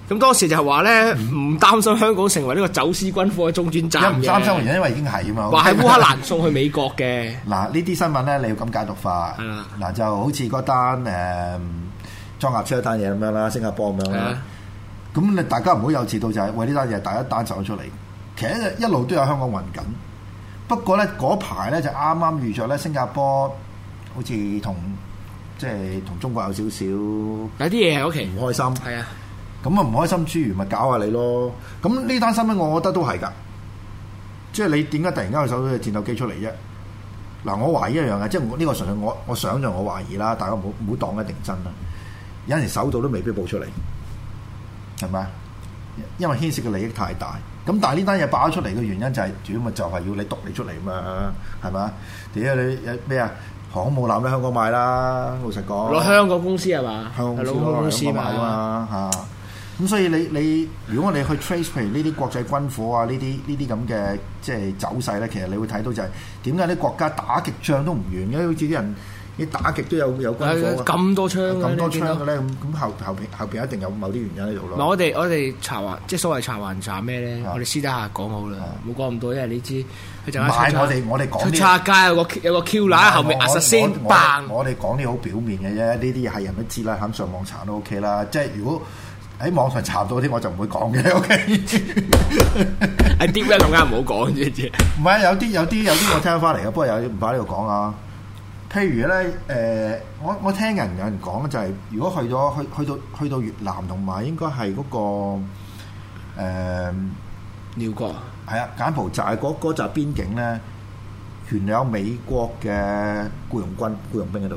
咁當時就係話咧，唔擔心香港成為呢個走私軍火嘅中轉站嘅。 唔擔心原因，因為已經係啊嘛。 話係烏克蘭送去美國嘅。 嗱，呢啲新聞咧，你要咁解讀法。係啦。嗱，就好似嗰單誒裝甲車嗰單嘢咁樣啦，新加坡咁樣啦。咁你大家唔好有遲到就係為呢單嘢第一單走咗出嚟。其實一路都有香港運緊，不過咧嗰排咧就啱啱遇着咧新加坡好似同即係同中國有少少有啲嘢係屋企唔開心。 係啊。 咁啊唔開心之餘，咪搞下你咯。咁呢單新聞，我覺得都係㗎。即係你點解突然間去搜到隻戰鬥機出嚟啫？嗱，我懷疑一樣嘅，即係呢個純粹我我想像我懷疑啦。大家唔好唔好當一定真啦。有陣時搜到都未必報出嚟，係咪？因為牽涉嘅利益太大。咁但係呢單嘢爆咗出嚟嘅原因就係、是，主要咪就係要你獨你出嚟嘛，係咪？點解你咩啊？航空母艦喺香港買啦，老實講。攞香港公司係嘛？香港公司買啊嘛嚇。咁所以你你如果我哋去 trace 譬如呢啲國際軍火啊，呢啲呢啲咁嘅即係走勢咧，其實你會睇到就係點解啲國家打極仗都唔完嘅，好似啲人你打極都有有軍火咁多槍咁多槍嘅咧，咁咁後後邊後邊一定有某啲原因喺度咯。唔係我哋我哋查環即係所謂查環查咩咧？我哋私底下講好啦，冇講咁多，因為你知佢就係我哋我哋講出叉街有個有個 Q 欄後面壓實先扮。我哋講啲好表面嘅啫，呢啲係人都知啦，肯上網查都 OK 啦。即係如果喺網上查到啲我就唔會講嘅 ，OK。喺啲咧更加唔好講啫，啫。唔係有啲有啲有啲我聽翻嚟嘅，不過有唔喺呢度講啊。譬如咧，誒、呃，我我聽人有人講就係、是，如果去咗去去到去到越南同埋應該係嗰、那個誒寮國，係啊，柬埔寨嗰嗰紮邊境咧，原來有美國嘅僱傭軍僱傭兵喺度。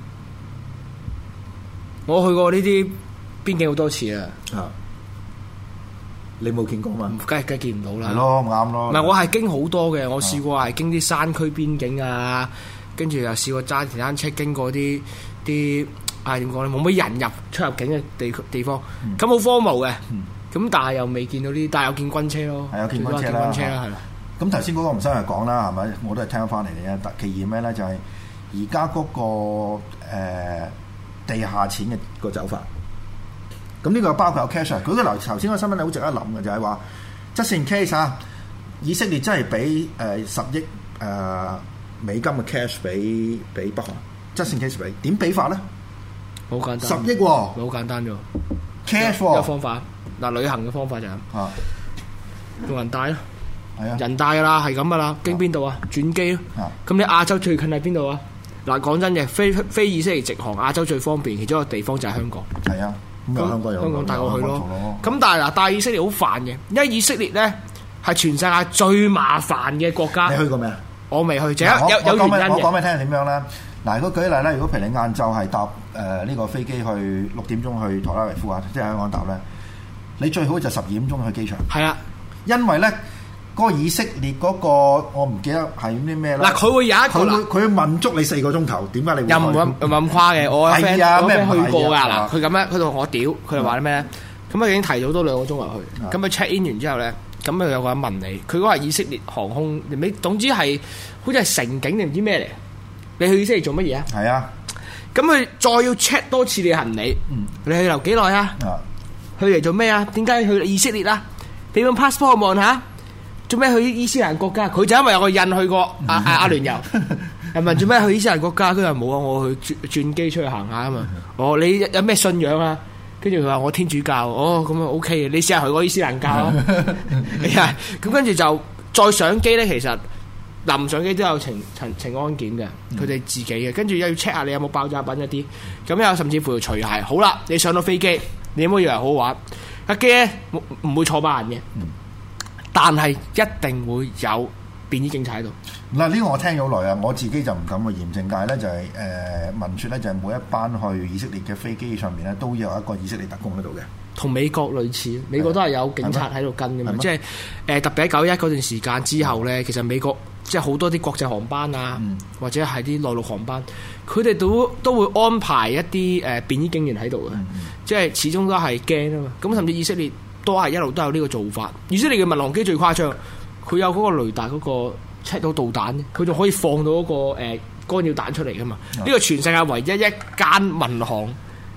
我去過呢啲邊境好多次啊！啊，你冇見過嘛？梗係梗係見唔到啦。係咯，啱咯。唔係我係經好多嘅，我試過係經啲山區邊境啊。跟住又試過揸電單車經過啲啲，唉點講咧，冇乜人入出入境嘅地地方，咁好、嗯、荒蕪嘅。咁、嗯、但係又未見到啲，但係有見軍車咯。係有見軍車啦，軍車啦，係啦。咁頭先嗰個吳生係講啦，係咪？我都係聽翻嚟嘅啫。其二咩咧？就係而家嗰個、呃、地下錢嘅個走法。咁呢個包括有 cash。佢個頭頭先個新聞好值得諗嘅，就係話 just in case 啊，以色列真係俾誒十億誒。呃美金嘅 cash 俾俾北韓 just in case 俾點俾法咧？好簡單，十億喎，好簡單啫。cash 喎，一個方法嗱，旅行嘅方法就係啊，用人帶咯，係啊，人帶噶啦，係咁噶啦，經邊度啊？轉機咯。咁你亞洲最近喺邊度啊？嗱，講真嘅，飛飛以色列直航亞洲最方便，其中一個地方就係香港。係啊，咁香港有香港帶我去咯。咁但係嗱，帶以色列好煩嘅，因為以色列咧係全世界最麻煩嘅國家。你去過未啊？我未去，就有有有原因嘅。我講俾你聽點樣咧？嗱，如果舉例咧，如果譬如你晏晝係搭誒呢個飛機去六點鐘去特拉維夫啊，即係香港搭咧，你最好就十二點鐘去機場。係啊，因為咧嗰個以色列嗰個我唔記得係啲咩啦。嗱，佢會有一個佢會佢會問足你四個鐘頭，點解你會？又唔咁唔咁誇嘅，我 friend 我 friend 去過㗎嗱，佢咁樣佢同我屌，佢就話啲咩咧？咁啊已經提早多兩個鐘入去，咁佢 check in 完之後咧。咁啊有個人問你，佢嗰個係以色列航空，你總之係好似係乘警定唔知咩嚟？你去以色列做乜嘢啊？係啊，咁佢再要 check 多次你行李，嗯、你去留幾耐啊？啊去嚟做咩啊？點解去以色列啊？俾張 passport 望下，做咩去伊斯蘭國家？佢就因為有個印去過阿阿阿聯酋，係問做咩去伊斯蘭國家？佢話冇啊，我去轉轉機出去行下啊嘛。哦，你有咩信仰啊？跟住佢話我天主教，哦咁啊 OK，你試下去個伊斯蘭教啊，係啊，咁跟住就再上機咧，其實臨上機都有情情情安檢嘅，佢哋自己嘅，跟住又要 check 下你有冇爆炸品一啲，咁有甚至乎要除鞋。好啦，你上到飛機，你有冇以為好玩？架機咧唔會坐慢嘅，但係一定會有便衣警察喺度。嗱，呢個我聽咗好耐啊，我自己就唔敢去驗證，但係咧就係誒聞説咧就係每一班去以色列嘅飛機上面咧都有一個以色列特工喺度嘅，同美國類似，美國都係有警察喺度跟嘅嘛，即係誒特別喺九一嗰段時間之後咧，其實美國即係好多啲國際航班啊，嗯、或者係啲內陸航班，佢哋都都會安排一啲誒便衣警員喺度嘅，嗯嗯、即係始終都係驚啊嘛，咁甚至以色列都係一路都有呢個做法，以色列嘅民航機最誇張，佢有嗰個雷達嗰、嗰個。check 到導彈，佢仲可以放到嗰、那個誒、呃、干擾彈出嚟噶嘛？呢個、嗯、全世界唯一一間民航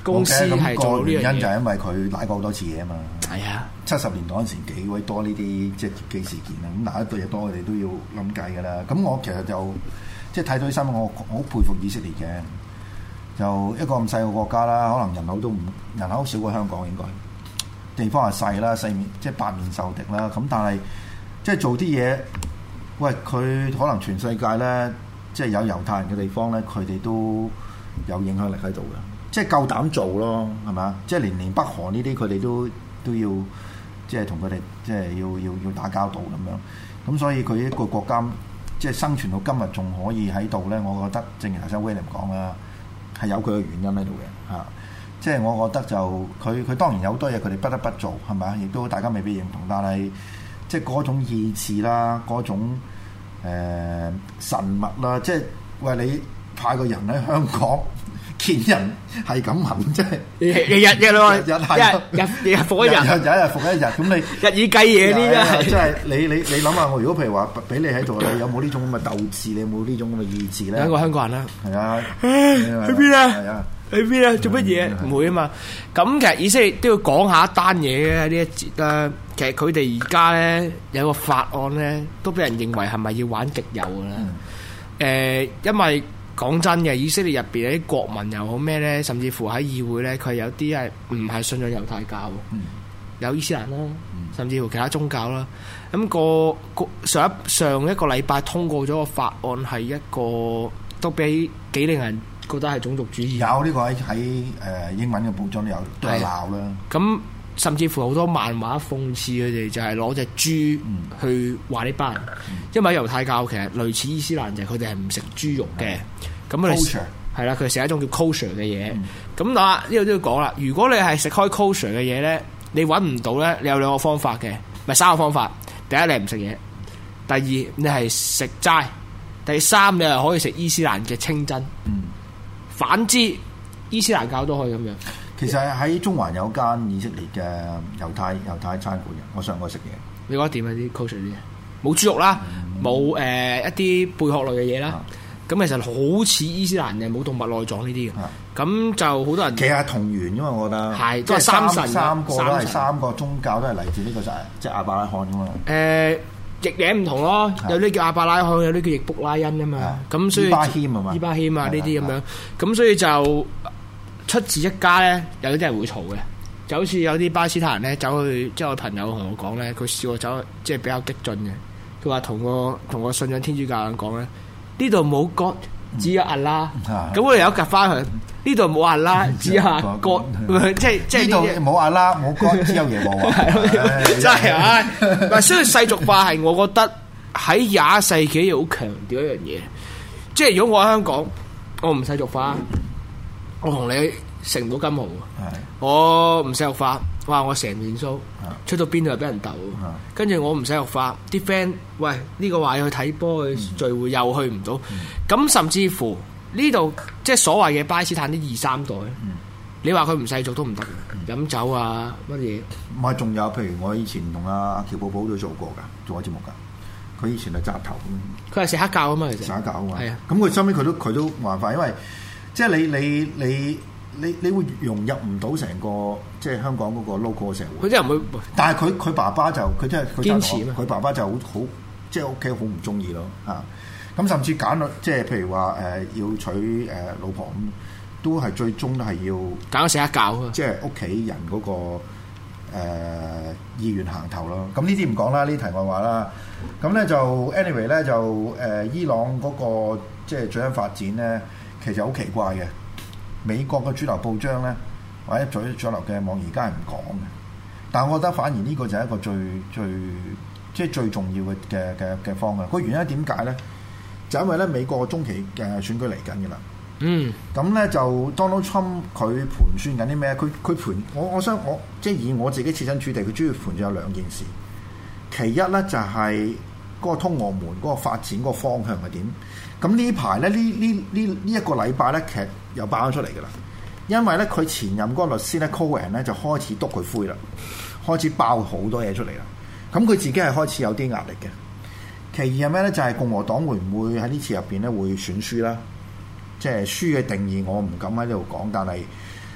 公司係做呢樣嘢。 原因就係因為佢拉過好多次嘢啊嘛。 係啊， 七十年代嗰陣時幾位多呢啲即係劫機事件啊，咁哪一對嘢多，我哋都要諗計㗎啦。咁我其實就即係睇到啲新聞，我好佩服以色列嘅。就一個咁細個國家啦，可能人口都唔人口少過香港應該，地方係細啦，四面即係八面受敵啦。咁但係即係做啲嘢，喂佢可能全世界咧，即係有猶太人嘅地方咧，佢哋都有影響力喺度嘅，即係夠膽做咯，係咪？即係連連北韓呢啲佢哋都都要即係同佢哋即係要要要打交道咁樣。咁所以佢一個國家即係生存到今日仲可以喺度咧，我覺得正如頭先 William 講啦。係有佢嘅原因喺度嘅嚇，即係我覺得就佢佢當然有好多嘢佢哋不得不做係咪啊？亦都大家未必認同，但係即係嗰種意志啦，嗰種誒、呃、神物啦，即係喂你派個人喺香港見人係咁問，即係日日日咯，日日日日復一日， 日日日復一日，咁你日以繼夜呢啲係， 即係你你你諗下，我如果譬如話俾你喺度，你有冇呢種咁嘅鬥志？你有冇呢種咁嘅意志咧？ 一個香港人啦， 係啊， 去邊啊？ 係啊， 去邊啊？做乜嘢？唔會啊嘛。咁其實以色列都要講下一單嘢嘅呢一節啦。其實佢哋而家咧有個法案咧，都俾人認為係咪要玩極右㗎啦？誒，因為講真嘅，以色列入邊啲國民又好咩咧，甚至乎喺議會咧，佢有啲係唔係信仰猶太教，嗯、有伊斯蘭啦，嗯、甚至乎其他宗教啦。咁、那個個上一上一個禮拜通過咗個法案，係一個都俾幾令人覺得係種族主義。有呢個喺喺誒英文嘅報章都有都係鬧啦。 咁甚至乎好多漫畫諷刺佢哋，就係攞隻豬去話呢班人，嗯、因為猶太教其實類似伊斯蘭，就係佢哋係唔食豬肉嘅。咁佢哋係啦，佢食一種叫 kosher 嘅嘢。咁嗱、嗯，呢度都要講啦。如果你係食開 kosher 嘅嘢咧，你揾唔到咧，你有兩個方法嘅，咪三個方法。第一，你係唔食嘢；第二，你係食齋；第三，你係可以食伊斯蘭嘅清真。嗯、反之，伊斯蘭教都可以咁樣。 其實喺中環有間以色列嘅猶太猶太餐館嘅，我上過食嘢。 你覺得點啊？啲 kosher 啲嘢冇豬肉啦，冇誒、嗯呃、一啲貝殼類嘅嘢啦。咁、嗯、其實好似伊斯蘭嘅冇動物內臟呢啲嘅。咁、嗯、就好多人其實係同源，因為我覺得係即係三神， 三個都係三個宗教都係嚟自呢個就係即係亞伯拉罕噶嘛。 誒譯名唔同咯，有啲叫亞伯拉罕，有啲叫易卜拉欣啊嘛。咁所以伊巴謙啊嘛，伊巴謙啊呢啲咁樣。咁所以就出自一家咧，有啲人會嘈嘅，就好似有啲巴斯坦人咧走去，即係我朋友同我講咧，佢試過走即係比較激進嘅。佢話同個同個信仰天主教人講咧，呢度冇 God，只有阿拉。咁我哋有夾翻佢，呢度冇阿拉，只有 God。即係即係呢度冇阿拉冇 God，只有耶和華。 真係啊！嗱，所以世俗化係我覺得喺廿一世紀要好強調一樣嘢，即係如果我喺香港，我唔世俗化。我同你食唔到金蠔，是我唔使肉化，哇！我成面鬚，是出到邊度又俾人鬥，跟住是我唔使肉化，啲 friend 喂呢、呢個話要去睇波去聚會又去唔到，咁、嗯、甚至乎呢度即係所謂嘅巴基斯坦啲二三代，嗯、你話佢唔世俗都唔得，飲、嗯、酒啊乜嘢？ 唔係仲有，譬如我以前同阿喬寶寶都做過㗎，做過節目㗎，佢以前係紮頭咁， 佢係食黑教啊嘛，其實食黑教啊嘛， 係啊， 咁佢收尾佢都佢都冇辦法，因為。即係你你你你你會融入唔到成個即係香港嗰個 local 社會。佢啲人會，但係佢佢爸爸就佢真係佢堅持佢爸爸就好好即係屋企好唔中意咯嚇。咁甚至揀即係譬如話誒、呃、要娶誒、呃、老婆咁，都係最終都係要揀死一教， 即係屋企人嗰、那個誒、呃、意願行頭咯。咁呢啲唔講啦，呢題外話啦。咁咧就 anyway 咧就誒、呃、伊朗嗰、那個即係最新發展咧。其實好奇怪嘅，美國嘅主流報章咧，或者主主流嘅網而家係唔講嘅。但係我覺得反而呢個就係一個最最即係最重要嘅嘅嘅嘅方向。個原因點解咧？就因為咧美國中期嘅選舉嚟緊嘅啦。嗯。咁咧就 Donald Trump 佢盤算緊啲咩？佢佢盤我我想我即係以我自己設身處地，佢主要盤算有兩件事。其一咧就係、是。嗰個通俄門嗰個發展嗰個方向係點？咁呢排咧呢呢呢呢一個禮拜咧，其實又爆咗出嚟㗎啦。因為咧佢前任嗰個律師咧 Cohen 咧就開始督佢灰啦，開始爆好多嘢出嚟啦。咁佢自己係開始有啲壓力嘅。其二係咩咧？就係、是、共和黨會唔會喺呢次入邊咧會選輸啦？即係輸嘅定義我唔敢喺呢度講，但係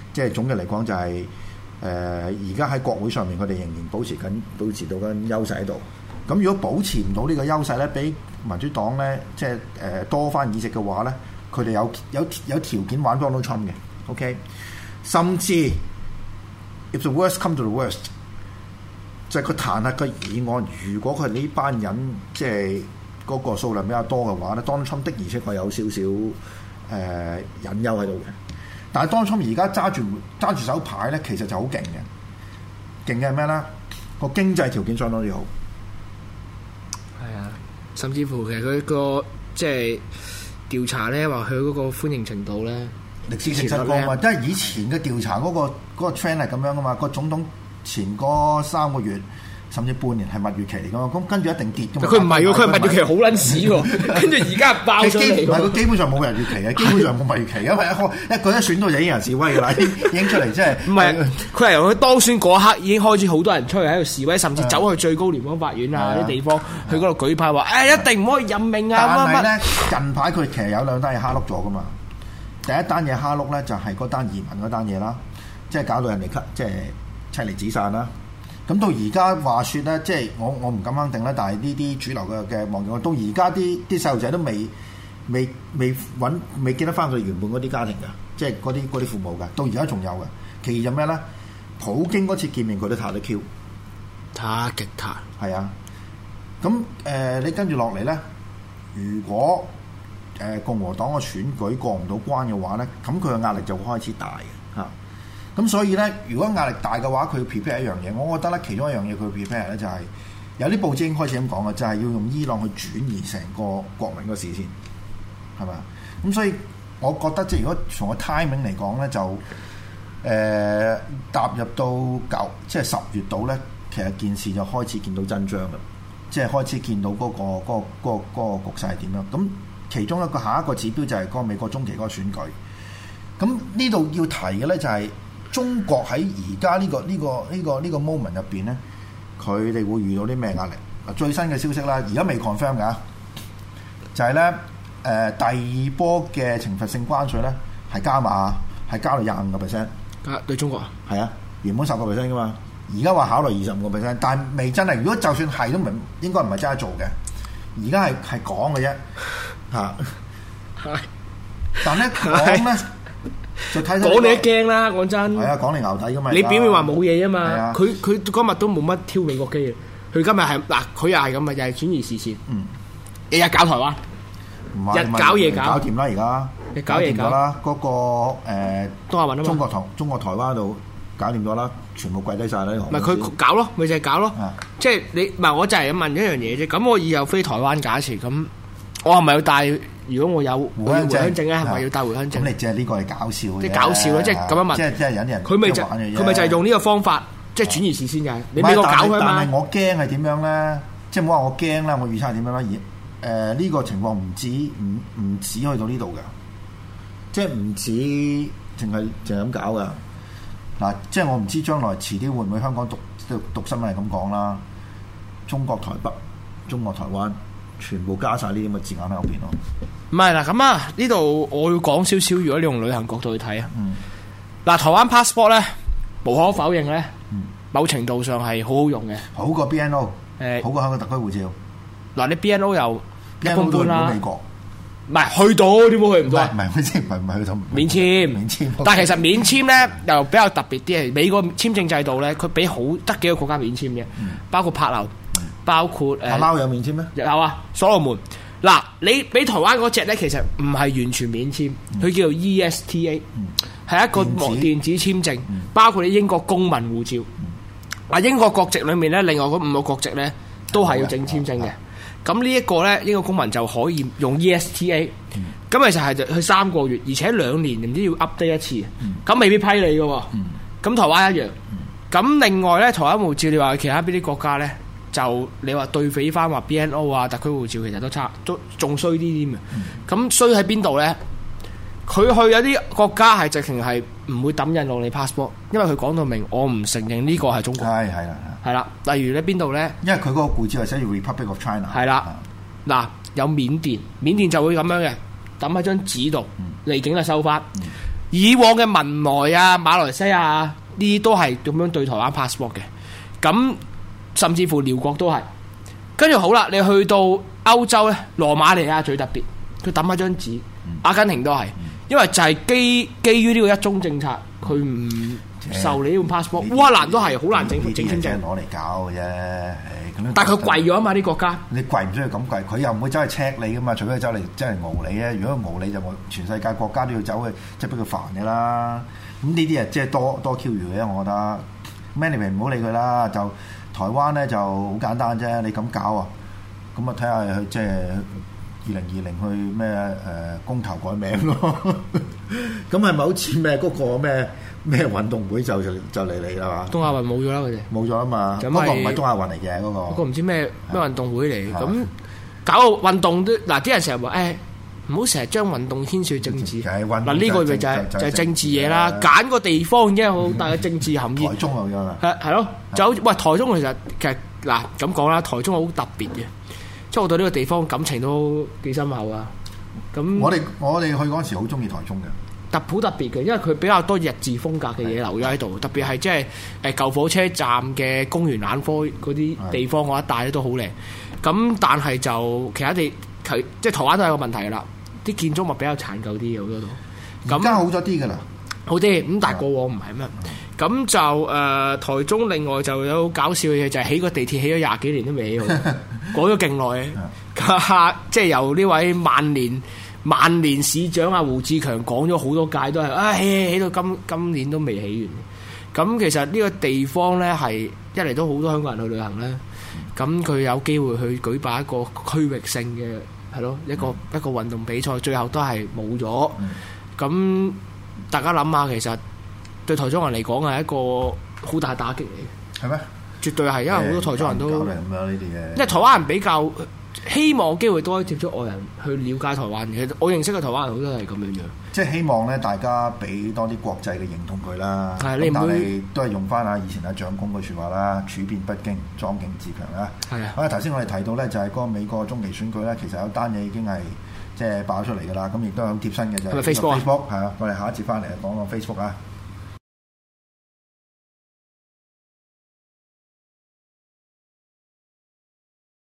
即係總嘅嚟講就係誒而家喺國會上面，佢哋仍然保持緊保持到緊優勢喺度。咁如果保持唔到呢個優勢咧，俾民主黨咧即係誒、呃、多翻議席嘅話咧，佢哋有有有條件玩 Donald Trump 嘅。OK， 甚至 if the worst come to the worst， 就係佢彈劾嘅議案，如果佢係呢班人即係嗰個數量比較多嘅話咧，Donald Trump 的而且確有少少誒隱憂喺度嘅。但係 Donald Trump 而家揸住揸住手牌咧，其實就好勁嘅。勁嘅係咩咧？個經濟條件相當之好。 係啊，甚至乎其實佢個即係調查咧，話佢嗰個歡迎程度咧， 歷史性失光嘛。即係以前嘅調查嗰、嗰個嗰、嗰個 trend 係咁樣噶嘛。個總統前嗰三個月甚至半年係蜜月期嚟噶嘛。咁跟住一定跌噶嘛。佢唔係喎， 佢蜜月期好撚屎喎。跟住而家爆咗嚟。 唔係佢基本上冇蜜月期嘅，基本上冇蜜月期，因為一開一佢一選到就已經有人示威㗎啦，已經出嚟即係。唔係，佢係由佢當選嗰刻已經開始好多人出嚟喺度示威，甚至走去最高聯邦法院啊啲地方去嗰度舉牌話：誒、哎、一定唔可以任命啊！ 但係咧，近排佢其實有兩單嘢蝦碌咗㗎嘛。第一單嘢蝦碌咧就係嗰單移民嗰單嘢啦，即係搞到人哋即係妻離子散啦。咁到而家話説咧，即係我我唔敢肯定啦，但係呢啲主流嘅嘅網友，到而家啲啲細路仔都未未未揾未見得翻佢原本嗰啲家庭㗎，即係嗰啲嗰啲父母㗎，到而家仲有㗎。其二就咩咧？普京嗰次見面佢都撻得 Q， 撻極撻， 係啊。咁誒、呃，你跟住落嚟咧，如果誒、呃、共和黨嘅選舉過唔到關嘅話咧，咁佢嘅壓力就會開始大嘅嚇。咁所以咧，如果壓力大嘅話，佢要 prepare 一樣嘢。我覺得咧，其中一樣嘢佢 prepare 咧就係、是、有啲報紙已經開始咁講嘅，就係、是、要用伊朗去轉移成個國民嘅視線，係咪？咁所以我覺得即係如果從個 timing 嚟講咧，就誒、呃、踏入到九即係十月度咧，其實件事就開始見到真章啦，即係開始見到嗰、那個嗰、那個嗰、那個那個局勢係點樣。咁其中一個下一個指標就係嗰個美國中期嗰個選舉。咁呢度要提嘅咧就係、是。中國喺而家呢個呢、呢個呢、呢個呢、呢個 moment 入邊咧，佢哋會遇到啲咩壓力？最新嘅消息啦，而家未 confirm 㗎，就係咧誒第二波嘅懲罰性關稅咧係加碼，係加到廿五個 percent。加對中國啊？ 係啊，原本十個 percent 㗎嘛，而家話考慮二十五個 percent，但係未真係。如果就算係都唔應該唔係真係做嘅，而家係係講嘅啫嚇。係，但咧講咧。就睇講你都驚啦，講真。 係啊，講你牛底噶嘛。 你表面話冇嘢啊嘛，佢佢今日都冇乜挑美國機嘅。佢今日係嗱，佢又係咁啊，又係轉移視線。嗯，日日搞台灣，日搞夜搞， 搞掂啦而家。 日搞夜搞啦，嗰個誒東亞運啊嘛， 中國台中國台灣度搞掂咗啦，全部跪低晒啦。 唔係佢搞咯，咪就係搞咯。即係你唔係我就係問一樣嘢啫。咁我以後飛台灣假設咁，我係咪要帶？如果我有回鄉證咧，係咪要帶回鄉證？ 咁你即係呢個係搞笑嘅， 即係搞笑咯，即係咁樣問。 即係即係引人佢咪就佢咪就係用呢個方法，即係轉移視線嘅。你俾我搞佢嘛？ 但係我驚係點樣咧？即係唔好話我驚啦，我預測係點樣啦？而誒呢個情況唔止唔唔止去到呢度嘅，即係唔止淨係淨係咁搞噶。嗱，即係我唔知將來遲啲會唔會香港讀讀讀新聞係咁講啦。中國台北、中國台灣。全部加晒呢啲咁嘅字眼喺後邊咯。 唔係啦，咁啊呢度我要講少少。如果你用旅行角度去睇啊，嗱、嗯、台灣 passport 咧，無可否認咧，嗯、某程度上係好好用嘅， 好過 B N O，誒、 欸， 好過香港特區護照。嗱， 你 B N O 又一般般啦， 美國唔係去到點會去唔到？ 唔係唔係先，唔係唔係去到免簽，免簽。但係其實免簽咧又比較特別啲，係美國簽證制度咧，佢俾好得幾個國家免簽嘅，嗯、包括柏流。包括誒，馬騮有免簽咩？ 有啊，所羅門嗱，你俾台灣嗰隻咧，其實唔係完全免簽，佢、嗯、叫做 E S T A，係、嗯、一個電子簽證，嗯、包括你英國公民護照。啊、嗯，英國國籍裏面咧，另外嗰五個國籍咧都係要整簽證嘅。咁呢一個咧，英國公民就可以用 E S T A，咁、嗯、其實係就去三個月，而且兩年唔知要 update 一次，咁、嗯、未必批你嘅喎。咁、嗯、台灣一樣。咁、嗯、另外咧，台灣護照你話其他邊啲國家咧？就你話對比翻話 B N O 啊，特區護照其實都差，都仲衰啲啲嘅。咁衰喺邊度咧？佢去有啲國家係直情係唔會抌印落你 passport， 因為佢講到明，我唔承認呢個係中國。係係啦，係啦。例如咧邊度咧？ 因為佢嗰個護照係寫住 Republic of China。 係啦，嗱有緬甸，緬甸就會咁樣嘅，抌喺張紙度，離境就收翻。 以往嘅文萊啊、馬來西亞呢啲都係咁樣對台灣 passport 嘅。咁甚至乎寮國都係。跟住好啦，你去到歐洲咧，羅馬尼亞最特別，佢抌一張紙，阿根廷都係，因為就係基基於呢個一中政策，佢唔受你呢個 passport。烏克蘭都係好難整整清正攞嚟搞嘅啫。 但係佢貴咗啊嘛，啲國家你貴唔需要咁貴，佢又唔會走去 check 你噶嘛，除非佢走嚟真係熬你咧。如果熬你就我全世界國家都要走去，即係俾佢煩嘅啦。咁呢啲啊，即係多多 Q 餘嘅，我覺得。Anyway 唔好理佢啦，就台灣咧就好簡單啫。你咁搞啊，咁啊睇下佢即係二零二零去咩誒公投改名咯。咁係咪好似咩嗰個咩咩運動會就就就嚟嚟啦嘛？ 東亞運冇咗啦，佢哋冇咗啦嘛。嗰個唔係東亞運嚟嘅嗰個，嗰個唔知咩咩運動會嚟。咁搞個運動都嗱，啲人成日話誒。唔好成日將運動牽涉政治，嗱呢個咪就係就係政治嘢啦。揀個地方已經好大嘅政治含義。台中又有啦， 係係咯，就喂台中其實其實嗱咁講啦，台中好特別嘅，即係我對呢個地方感情都幾深厚啊。咁我哋我哋去嗰陣時好中意台中嘅， 特好特別嘅，因為佢比較多日治風格嘅嘢留咗喺度，特別係即係誒舊火車站嘅公園眼科嗰啲地方嗰一帶咧都好靚。咁但係就其他地即係台灣都有個問題㗎啦。啲建築物比較殘舊啲嘅好多度， 而家好咗啲㗎啦， 好啲咁，但係過往唔係咩？咁、嗯、就誒、呃、台中另外就有搞笑嘅嘢，就係、是、起個地鐵起咗廿幾年都未起好，講咗勁耐嘅，即係由呢位萬年萬年市長啊胡志強講咗好多屆都係啊起起到今今年都未起完。咁其實呢個地方咧係一嚟都好多香港人去旅行咧，咁佢有機會去舉辦一個區域性嘅。係咯，一個、嗯、一個運動比賽，最後都係冇咗。咁、嗯、大家諗下，其實對台中人嚟講係一個好大打擊嚟嘅。係咩？絕對係，因為好多台中人都咁樣呢啲嘅。因為台灣人比較希望機會多啲接觸外人去了解台灣嘅。我認識嘅台灣人好多係咁樣樣。即係希望咧，大家俾多啲國際嘅認同佢啦。係，你唔會但係都係用翻啊以前阿蔣公嘅説話啦，處變不驚，莊敬自強啦。係啊。啊頭先我哋提到咧，就係嗰個美國中期選舉咧，其實有單嘢已經係即係爆出嚟㗎啦。咁亦都係好貼身嘅就係 Facebook。Facebook 係啊，我哋下一節翻嚟講講 Facebook 啊。